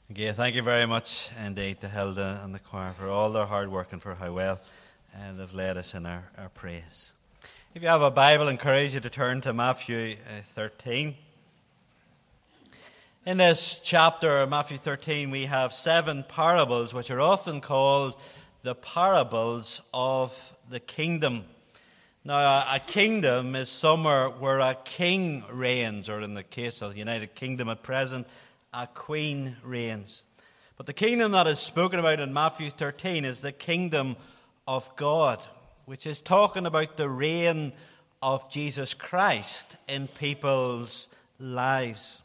Again, thank you very much indeed to Hilda and the choir for all their hard work and for how well they've led us in our praise. If you have a Bible, I encourage you to turn to Matthew 13. In this chapter, Matthew 13, we have 7 parables which are often called the parables of the kingdom. Now, a kingdom is somewhere where a king reigns, or in the case of the United Kingdom at present, a queen reigns. But the kingdom that is spoken about in Matthew 13 is the kingdom of God, which is talking about the reign of Jesus Christ in people's lives.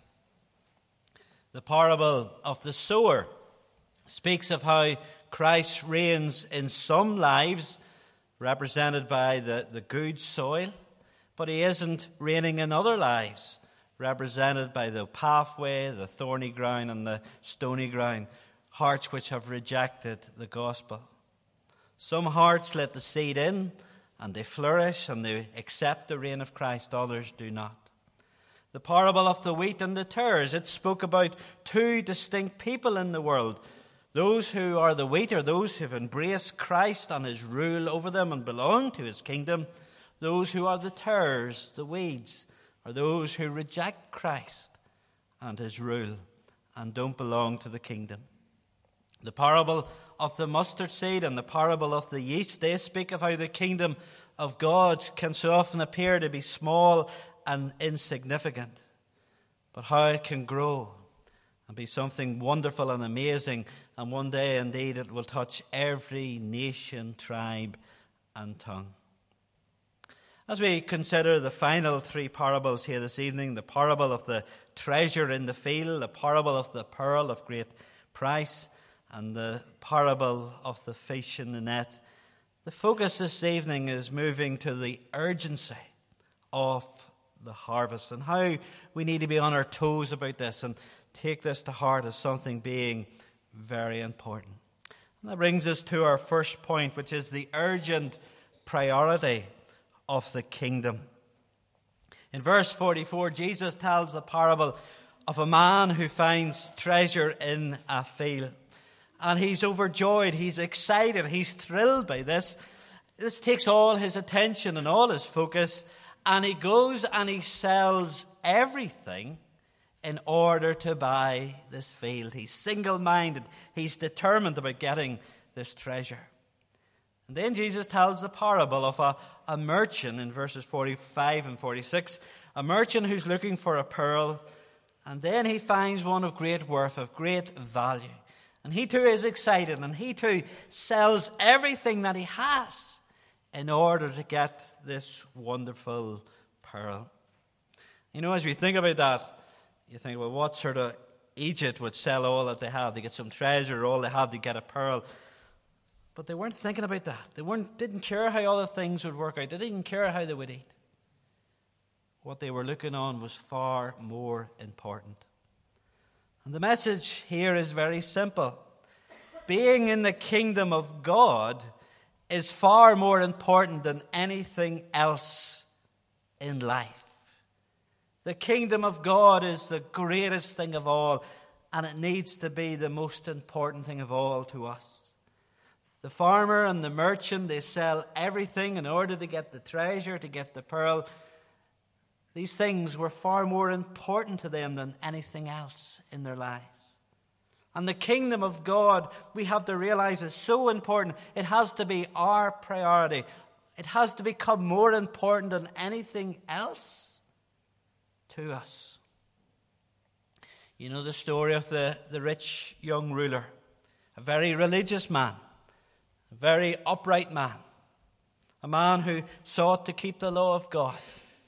The parable of the sower speaks of how Christ reigns in some lives, represented by the good soil, but he isn't reigning in other lives, represented by the pathway, the thorny ground and the stony ground, hearts which have rejected the gospel. Some hearts let the seed in and they flourish and they accept the reign of Christ, others do not. The parable of the wheat and the tares, it spoke about 2 distinct people in the world. Those who are the wheat are those who have embraced Christ and his rule over them and belong to his kingdom. Those who are the tares, the weeds, are those who reject Christ and his rule and don't belong to the kingdom. The parable of the mustard seed and the parable of the yeast, they speak of how the kingdom of God can so often appear to be small and insignificant, but how it can grow and be something wonderful and amazing, and one day indeed it will touch every nation, tribe and tongue. As we consider the final 3 parables here this evening, the parable of the treasure in the field, the parable of the pearl of great price, and the parable of the fish in the net, the focus this evening is moving to the urgency of the harvest and how we need to be on our toes about this and take this to heart as something being very important. And that brings us to our first point, which is the urgent priority of the kingdom. In verse 44, Jesus tells the parable of a man who finds treasure in a field. And he's overjoyed, he's excited, he's thrilled by this. This takes all his attention and all his focus. And he goes and he sells everything in order to buy this field. He's single-minded. He's determined about getting this treasure. And then Jesus tells the parable of a merchant in verses 45 and 46, a merchant who's looking for a pearl, and then he finds one of great worth, of great value. And he too is excited, and he too sells everything that he has in order to get this wonderful pearl. You know, as we think about that, you think, well, what sort of Egypt would sell all that they have to get some treasure, all they have to get a pearl? But they weren't thinking about that. They didn't care how other things would work out. They didn't care how they would eat. What they were looking on was far more important. And the message here is very simple. Being in the kingdom of God is far more important than anything else in life. The kingdom of God is the greatest thing of all, and it needs to be the most important thing of all to us. The farmer and the merchant, they sell everything in order to get the treasure, to get the pearl. These things were far more important to them than anything else in their lives. And the kingdom of God, we have to realize, is so important. It has to be our priority. It has to become more important than anything else to us. You know the story of the rich young ruler, a very religious man, a very upright man, a man who sought to keep the law of God.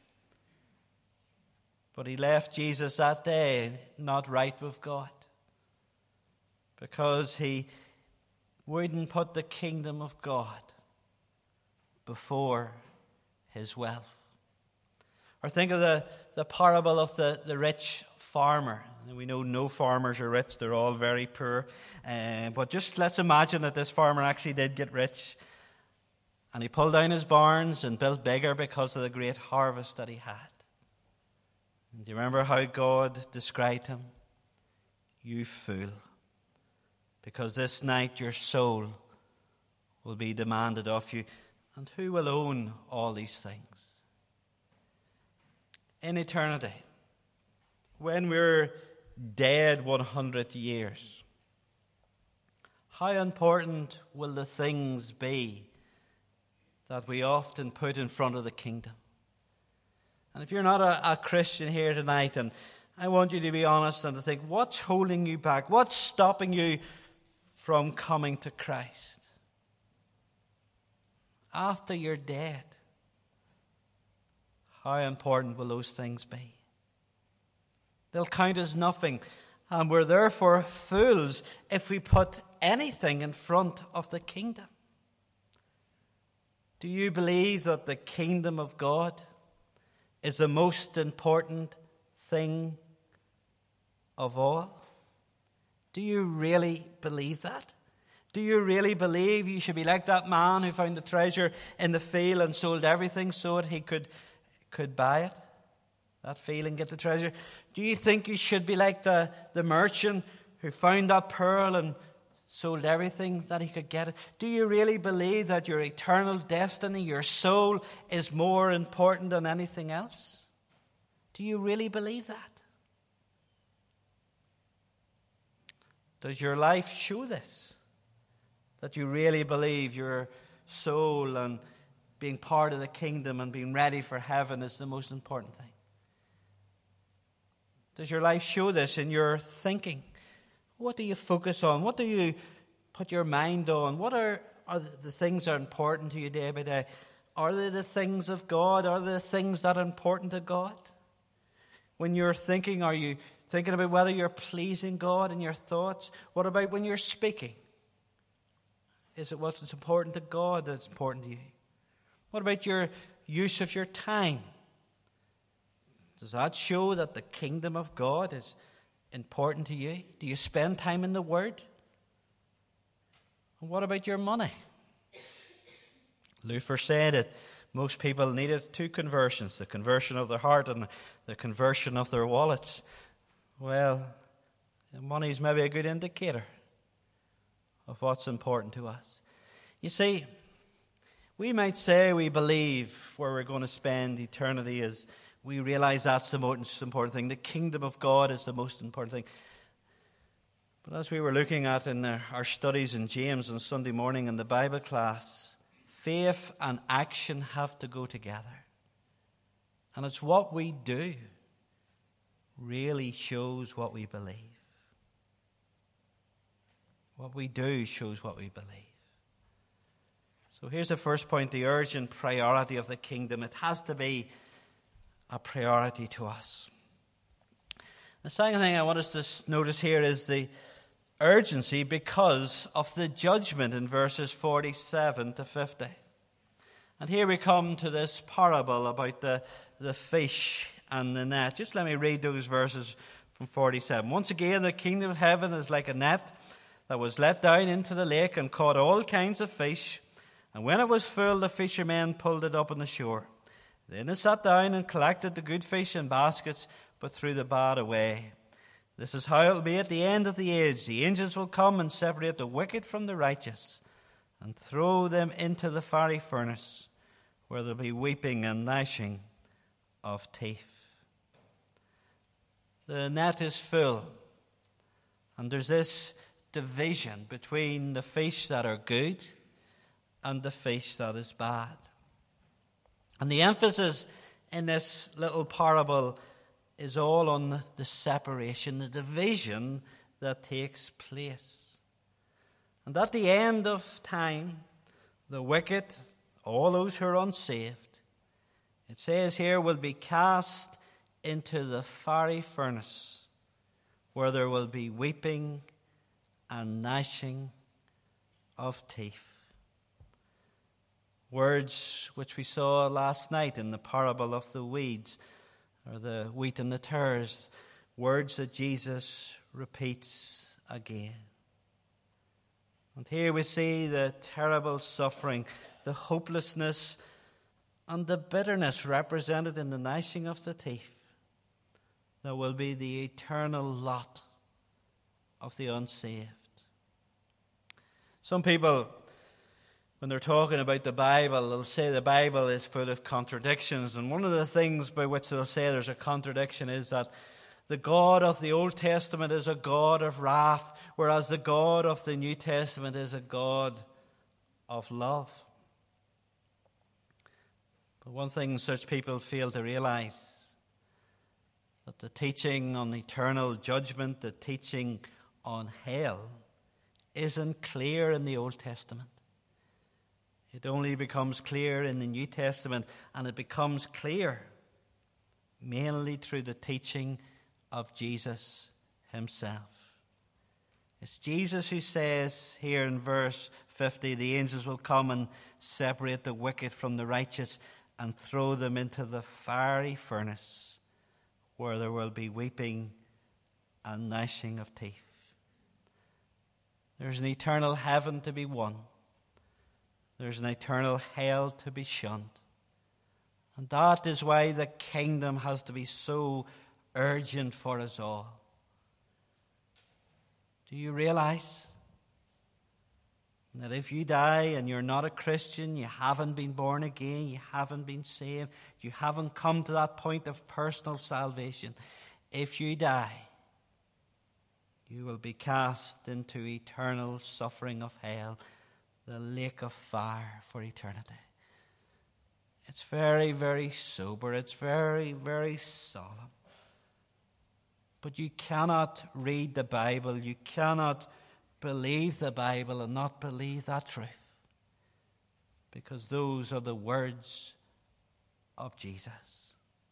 But he left Jesus that day not right with God because he wouldn't put the kingdom of God before his wealth. Or think of the parable of the rich farmer. We know no farmers are rich, they're all very poor. But just let's imagine that this farmer actually did get rich. And he pulled down his barns and built bigger because of the great harvest that he had. And do you remember how God described him? You fool. because this night your soul will be demanded of you. And who will own all these things? In eternity, when we're dead 100 years, how important will the things be that we often put in front of the kingdom? And if you're not a Christian here tonight, and I want you to be honest and to think, what's holding you back? What's stopping you from coming to Christ? After you're dead, how important will those things be? They'll count as nothing, and we're therefore fools if we put anything in front of the kingdom. Do you believe that the kingdom of God is the most important thing of all? Do you really believe that? Do you really believe you should be like that man who found the treasure in the field and sold everything so that he could buy it? That field and get the treasure? Do you think you should be like the merchant who found that pearl and sold everything that he could get it? Do you really believe that your eternal destiny, your soul, is more important than anything else? Do you really believe that? Does your life show this? That you really believe your soul and being part of the kingdom and being ready for heaven is the most important thing? Does your life show this in your thinking? What do you focus on? What do you put your mind on? What are the things that are important to you day by day? Are they the things of God? Are they the things that are important to God? When you're thinking, are you thinking about whether you're pleasing God in your thoughts? What about when you're speaking? Is it what's important to God that's important to you? What about your use of your time? Does that show that the kingdom of God is important to you? Do you spend time in the Word? And what about your money? Luther said that most people needed two conversions, the conversion of their heart and the conversion of their wallets. Well, money is maybe a good indicator of what's important to us. You see, we might say we believe where we're going to spend eternity is, we realize that's the most important thing. The kingdom of God is the most important thing. But as we were looking at in our studies in James on Sunday morning in the Bible class, faith and action have to go together. And it's what we do really shows what we believe. What we do shows what we believe. So here's the first point, the urgent priority of the kingdom. It has to be a priority to us. The second thing I want us to notice here is the urgency because of the judgment in verses 47 to 50. And here we come to this parable about the fish and the net. Just let me read those verses from 47. Once again, the kingdom of heaven is like a net that was let down into the lake and caught all kinds of fish. And when it was full, the fishermen pulled it up on the shore. Then they sat down and collected the good fish in baskets, but threw the bad away. This is how it will be at the end of the age. The angels will come and separate the wicked from the righteous and throw them into the fiery furnace, where there will be weeping and gnashing of teeth. The net is full, and there's this division between the fish that are good and the fish that is bad. And the emphasis in this little parable is all on the separation, the division that takes place. And at the end of time, the wicked, all those who are unsaved, it says here, will be cast into the fiery furnace, where there will be weeping and gnashing of teeth. Words which we saw last night in the parable of the weeds, or the wheat and the tares, words that Jesus repeats again. And here we see the terrible suffering, the hopelessness, and the bitterness represented in the gnashing of the teeth. There will be the eternal lot of the unsaved. Some people, when they're talking about the Bible, they'll say the Bible is full of contradictions. And one of the things by which they'll say there's a contradiction is that the God of the Old Testament is a God of wrath, whereas the God of the New Testament is a God of love. But one thing such people fail to realize, that the teaching on eternal judgment, the teaching on hell, isn't clear in the Old Testament. It only becomes clear in the New Testament, and it becomes clear mainly through the teaching of Jesus himself. It's Jesus who says here in verse 50, the angels will come and separate the wicked from the righteous and throw them into the fiery furnace, where there will be weeping and gnashing of teeth. There's an eternal heaven to be won. There's an eternal hell to be shunned. And that is why the kingdom has to be so urgent for us all. Do you realize that if you die and you're not a Christian, you haven't been born again, you haven't been saved, you haven't come to that point of personal salvation, if you die, you will be cast into eternal suffering of hell, the lake of fire for eternity. It's very, very sober. It's very, very solemn. But you cannot read the Bible, you cannot believe the Bible and not believe that truth, because those are the words of Jesus.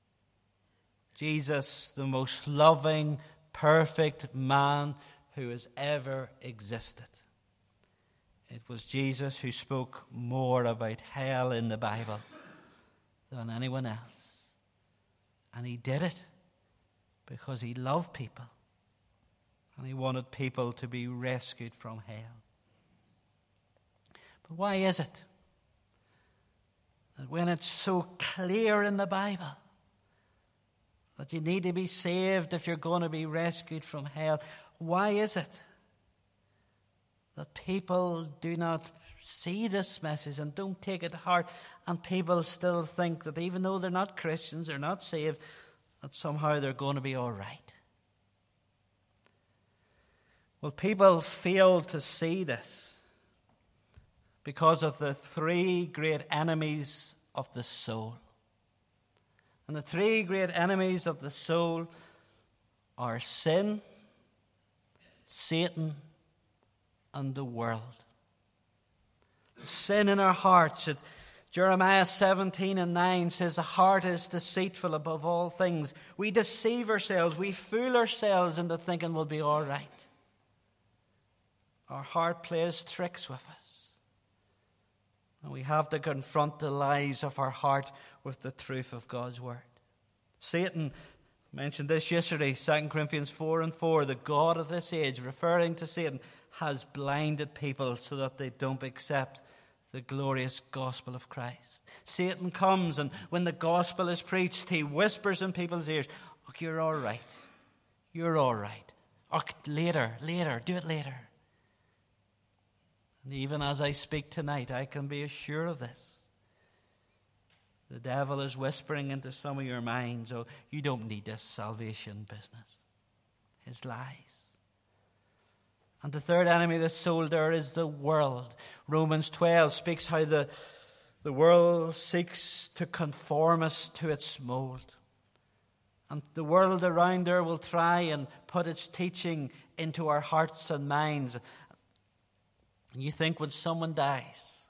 Jesus, the most loving, perfect man who has ever existed. It was Jesus who spoke more about hell in the Bible than anyone else. And he did it because he loved people. And he wanted people to be rescued from hell. But why is it that when it's so clear in the Bible that you need to be saved if you're going to be rescued from hell, why is it that people do not see this message and don't take it to heart, and people still think that even though they're not Christians, they're not saved, that somehow they're going to be all right? Well, people fail to see this because of the three great enemies of the soul. And the three great enemies of the soul are sin, Satan, and the world. Sin in our hearts. Jeremiah 17:9 says the heart is deceitful above all things. We deceive ourselves. We fool ourselves into thinking we'll be all right. Our heart plays tricks with us. And we have to confront the lies of our heart with the truth of God's word. Satan, mentioned this yesterday, 2 Corinthians 4:4, the god of this age, referring to Satan, has blinded people so that they don't accept the glorious gospel of Christ. Satan comes, and when the gospel is preached, he whispers in people's ears, "Oh, you're all right. You're all right. Oh, later, do it later." And even as I speak tonight, I can be assured of this. The devil is whispering into some of your minds, "Oh, you don't need this salvation business." His lies. And the third enemy of the soul there is the world. Romans 12 speaks how the world seeks to conform us to its mold. And the world around there will try and put its teaching into our hearts and minds. And you think when someone dies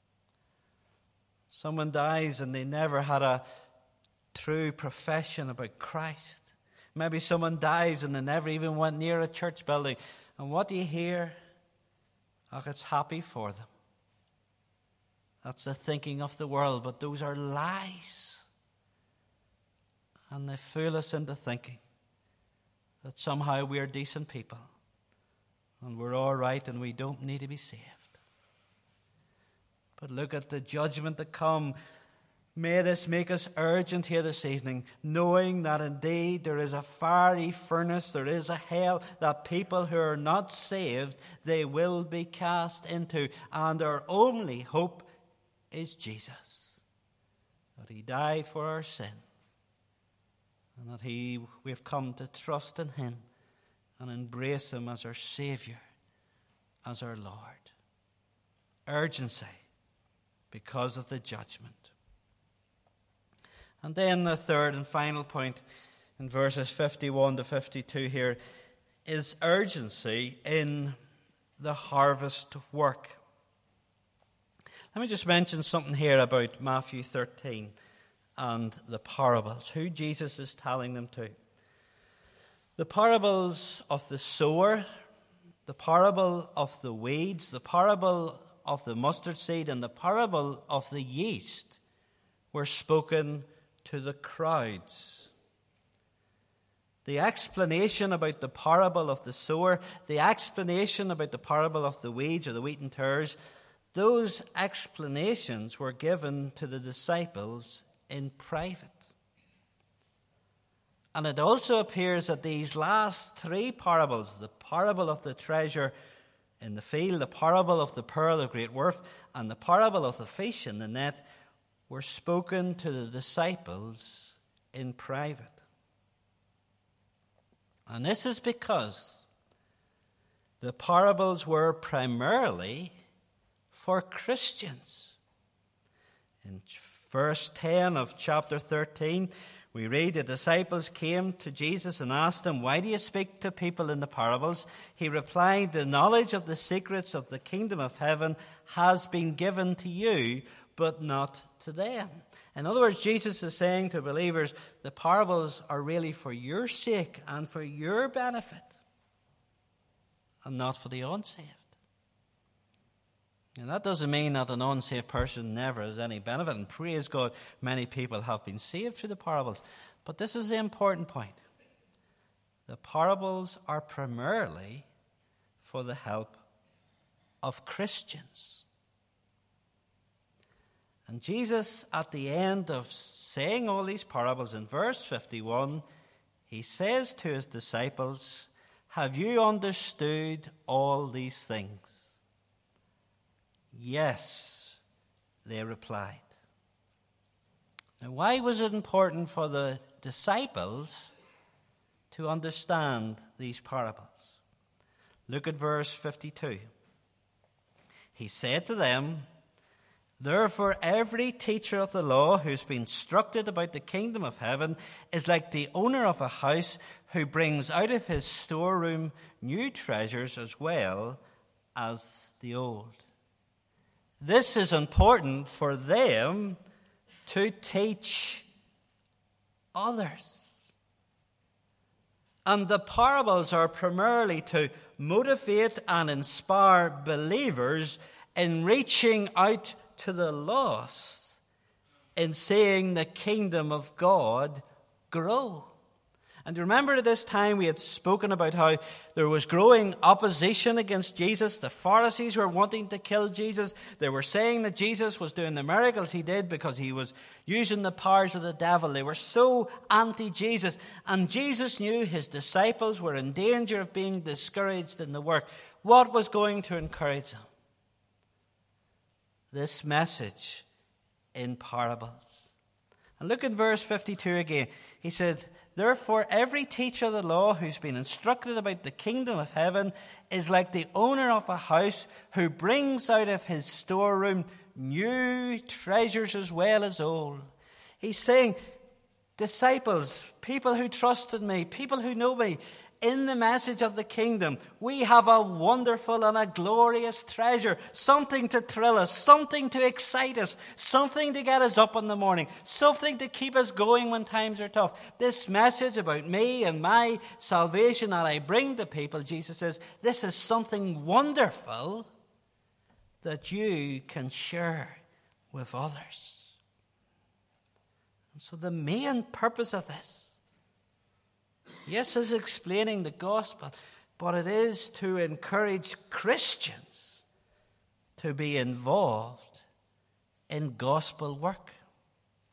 and they never had a true profession about Christ. Maybe someone dies and they never even went near a church building. And what do you hear? Oh, it's happy for them. That's the thinking of the world, but those are lies. And they fool us into thinking that somehow we are decent people and we're all right and we don't need to be saved. But look at the judgment to come. May this make us urgent here this evening, knowing that indeed there is a fiery furnace, there is a hell that people who are not saved, they will be cast into. And our only hope is Jesus. That he died for our sin. And that we've come to trust in him and embrace him as our Savior, as our Lord. Urgency because of the judgment. And then the third and final point in verses 51 to 52 here is urgency in the harvest work. Let me just mention something here about Matthew 13 and the parables, who Jesus is telling them to. The parables of the sower, the parable of the weeds, the parable of the mustard seed, and the parable of the yeast were spoken to the crowds. The explanation about the parable of the sower, the explanation about the parable of the weeds or the wheat and tares, those explanations were given to the disciples in private. And it also appears that these last three parables, the parable of the treasure in the field, the parable of the pearl of great worth, and the parable of the fish in the net, were spoken to the disciples in private. And this is because the parables were primarily for Christians. In verse 10 of chapter 13, we read, the disciples came to Jesus and asked him, "Why do you speak to people in the parables?" He replied, "The knowledge of the secrets of the kingdom of heaven has been given to you, but not to them." In other words, Jesus is saying to believers, the parables are really for your sake and for your benefit, and not for the unsaved. And that doesn't mean that an unsaved person never has any benefit, and praise God, many people have been saved through the parables. But this is the important point. The parables are primarily for the help of Christians. And Jesus, at the end of saying all these parables, in verse 51, he says to his disciples, "Have you understood all these things?" "Yes," they replied. Now, why was it important for the disciples to understand these parables? Look at verse 52. He said to them, "Therefore, every teacher of the law who's been instructed about the kingdom of heaven is like the owner of a house who brings out of his storeroom new treasures as well as the old." This is important for them to teach others. And the parables are primarily to motivate and inspire believers in reaching out to the lost, in seeing the kingdom of God grow. And remember, at this time we had spoken about how there was growing opposition against Jesus. The Pharisees were wanting to kill Jesus. They were saying that Jesus was doing the miracles he did because he was using the powers of the devil. They were so anti-Jesus. And Jesus knew his disciples were in danger of being discouraged in the work. What was going to encourage them? This message in parables. And look at verse 52 again. He said, "Therefore, every teacher of the law who's been instructed about the kingdom of heaven is like the owner of a house who brings out of his storeroom new treasures as well as old." He's saying, disciples, people who trust in me, people who know me, in the message of the kingdom, we have a wonderful and a glorious treasure, something to thrill us, something to excite us, something to get us up in the morning, something to keep us going when times are tough. This message about me and my salvation that I bring to people, Jesus says, this is something wonderful that you can share with others. And so the main purpose of this, yes, it's explaining the gospel, but it is to encourage Christians to be involved in gospel work.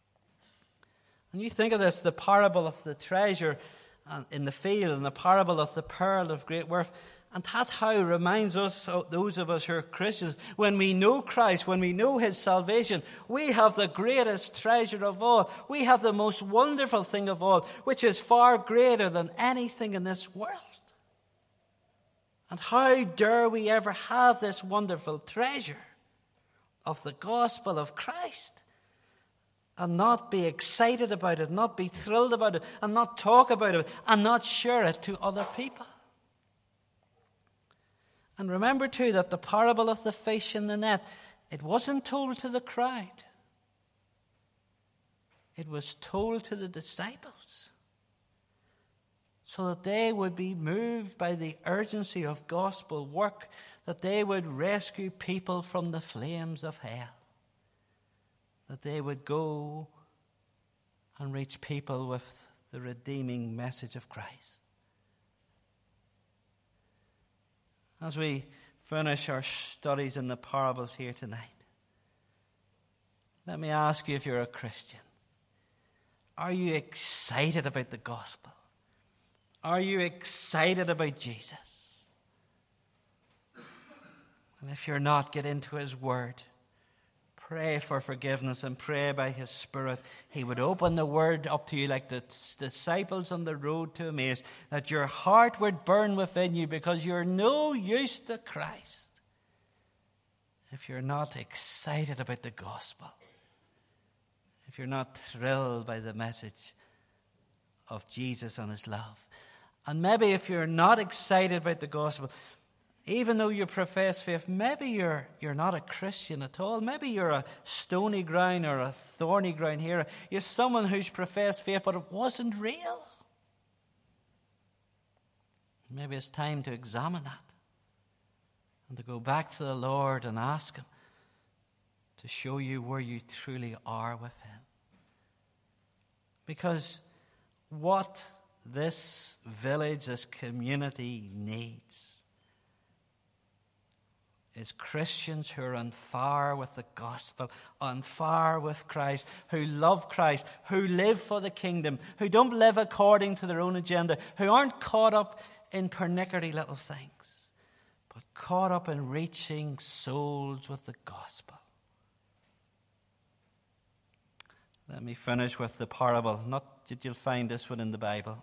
When you think of this, the parable of the treasure in the field and the parable of the pearl of great worth, and that how it reminds us, those of us who are Christians, when we know Christ, when we know his salvation, we have the greatest treasure of all. We have the most wonderful thing of all, which is far greater than anything in this world. And how dare we ever have this wonderful treasure of the gospel of Christ and not be excited about it, not be thrilled about it, and not talk about it, and not share it to other people? And remember too that the parable of the fish in the net, it wasn't told to the crowd. It was told to the disciples, so that they would be moved by the urgency of gospel work, that they would rescue people from the flames of hell, that they would go and reach people with the redeeming message of Christ. As we finish our studies in the parables here tonight, let me ask you, if you're a Christian, are you excited about the gospel? Are you excited about Jesus? And if you're not, get into his word. Pray for forgiveness and pray by his Spirit he would open the word up to you like the disciples on the road to Emmaus, that your heart would burn within you, because you're no use to Christ if you're not excited about the gospel, if you're not thrilled by the message of Jesus and his love. And maybe if you're not excited about the gospel, even though you profess faith, maybe you're not a Christian at all. Maybe you're a stony ground or a thorny ground here. You're someone who's professed faith, but it wasn't real. Maybe it's time to examine that and to go back to the Lord and ask him to show you where you truly are with him. Because what this village, this community needs is Christians who are on fire with the gospel, on fire with Christ, who love Christ, who live for the kingdom, who don't live according to their own agenda, who aren't caught up in pernickety little things, but caught up in reaching souls with the gospel. Let me finish with the parable. Not that you'll find this one in the Bible.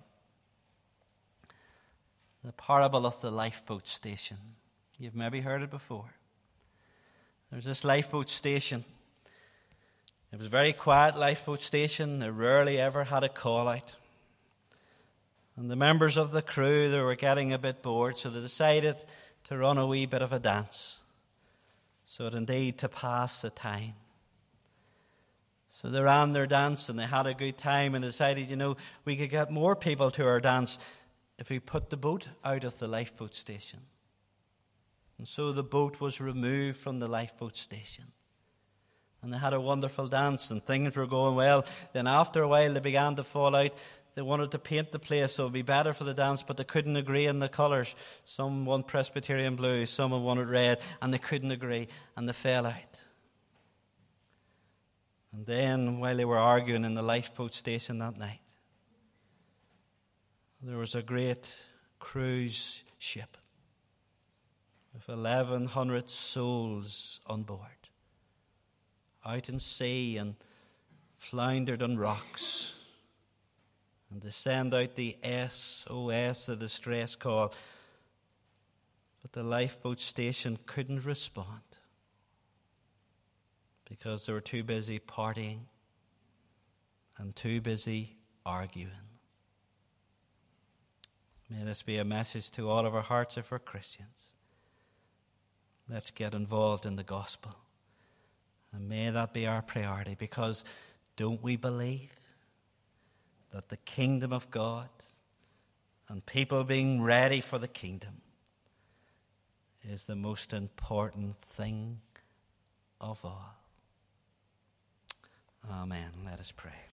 The parable of the lifeboat station. You've maybe heard it before. There's this lifeboat station. It was a very quiet lifeboat station. They rarely ever had a call out. And the members of the crew, they were getting a bit bored, so they decided to run a wee bit of a dance, so that indeed to pass the time. So they ran their dance and they had a good time and decided, we could get more people to our dance if we put the boat out of the lifeboat station. And so the boat was removed from the lifeboat station. And they had a wonderful dance and things were going well. Then after a while they began to fall out. They wanted to paint the place so it would be better for the dance, but they couldn't agree on the colours. Some wanted Presbyterian blue, some wanted red, and they couldn't agree, and they fell out. And then while they were arguing in the lifeboat station that night, there was a great cruise ship with 1,100 souls on board, out in sea and floundered on rocks. And they send out the SOS, the distress call. But the lifeboat station couldn't respond because they were too busy partying and too busy arguing. May this be a message to all of our hearts if we're Christians. Let's get involved in the gospel. And may that be our priority, because don't we believe that the kingdom of God and people being ready for the kingdom is the most important thing of all? Amen. Let us pray.